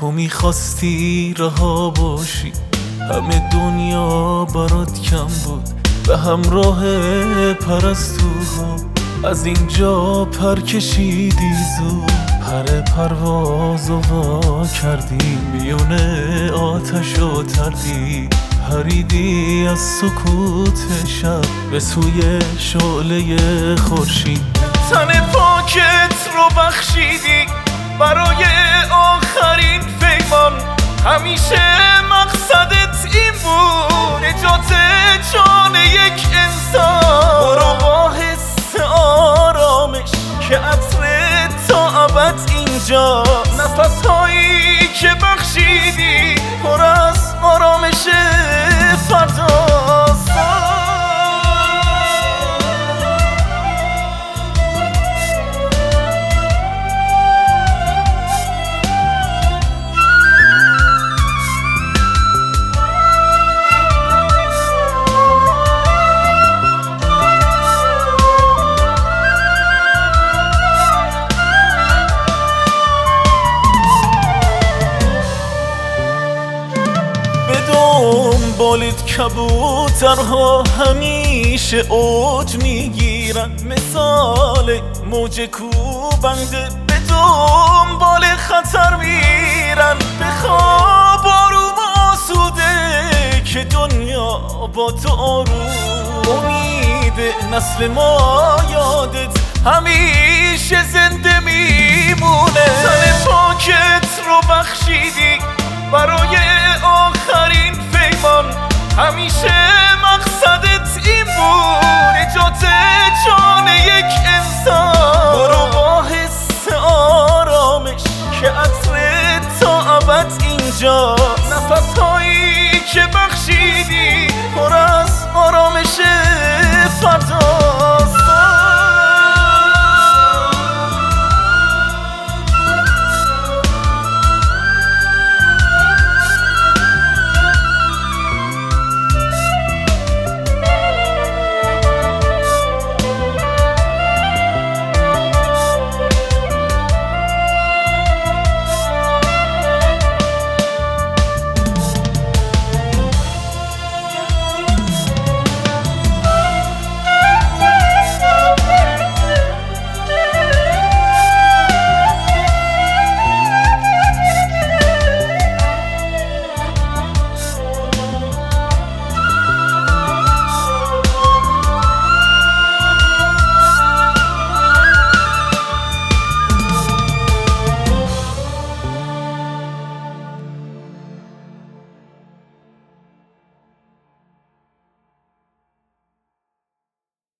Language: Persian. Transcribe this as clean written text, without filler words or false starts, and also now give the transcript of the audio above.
تو میخواستی رها باشی، همه دنیا برات کم بود. به همراه پرستوها از اینجا پر کشیدی زود. پر پروازو وا کردی، میون آتش و تردی پریدی از سکوت شب به سوی شعله خورشید. تن پاکت رو بخشیدی برای آخرین پیمان، همیشه مقصدت این بود نجات جان یک انسان. برو با حس آرامش که عطر تا ابد اینجا، نفس هایی که بخشیدی پر از آرامش فرداست. دنبالت کبوترها همیشه اوج میگیرن، مثال موج کوبنده به دنبال خطر میرن. بخواب آروم آسوده که دنیا با تو آروم. امید نسل ما یادت همیشه زنده میمونه. تن پاکت رو بخشیدی برای آخرین پیمان، همیشه مقصدت این بود نجات جان یک انسان. برو با حس آرامش که عطر تا ابد اینجا، نفس هایی که بخشیدی پر از آرامش فردا.